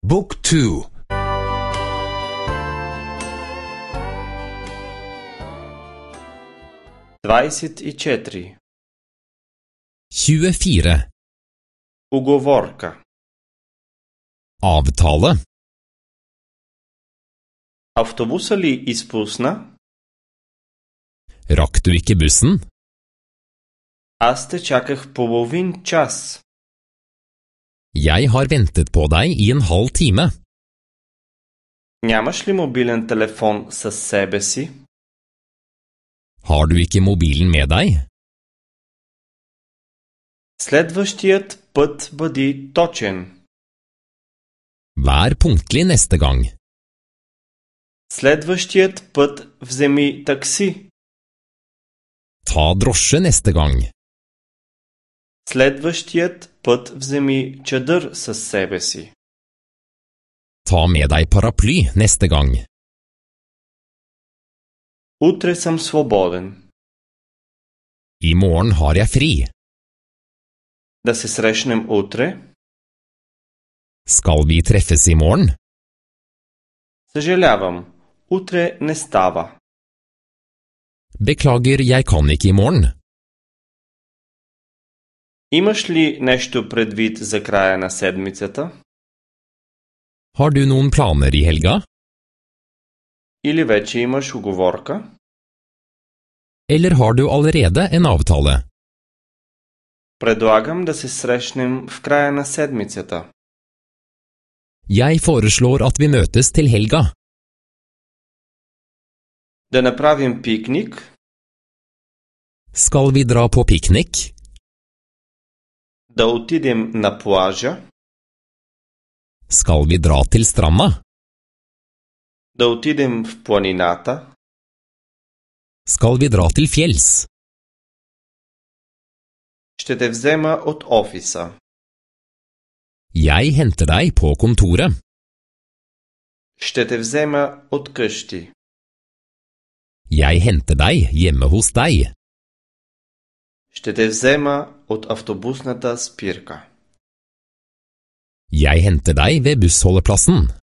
Book 2. 24. 24. Уговорка. Avtale. Автобуса ли изпусна? Rakk du ikke bussen? Аз те чаках половин час. Jeg har ventet på deg i en halv time. Нямаш ли мобилен телефон със себе си? Har du ikke mobilen med deg? Следващият път бъди точен. Vær punktlig neste gang. Следващият път вземи такси. Ta drosje neste gang. Следващият път вземи чадър със себе си. Ta med deg paraply neste gang. Утре съм свободен. I morgen har jeg fri. Да се срещнем утре? Skal vi treffes i morgen? Съжалявам, утре не става. Beklager, jeg kan ikke i morgen. Имаш ли нещо предвид за края на седмицата? Har du noen planer i helga? Или вече имаш уговорка? Eller har du allerede en avtale? Предлагам да се срещнем в края на седмицата. Jeg foreslår at vi møtes til helga. Да направим пикник? Skal vi dra på piknik? Да отидем на плажа? Skal vi dra til stranda? Да отидем в планината? Skal vi dra til fjells? Ще те взема от офиса. Jeg henter deg på kontoret. Ще те взема от къщи. Jeg henter deg hjemme hos deg. Ще те взема от автобусната спирка. Jeg henter deg ved bussholdeplassen.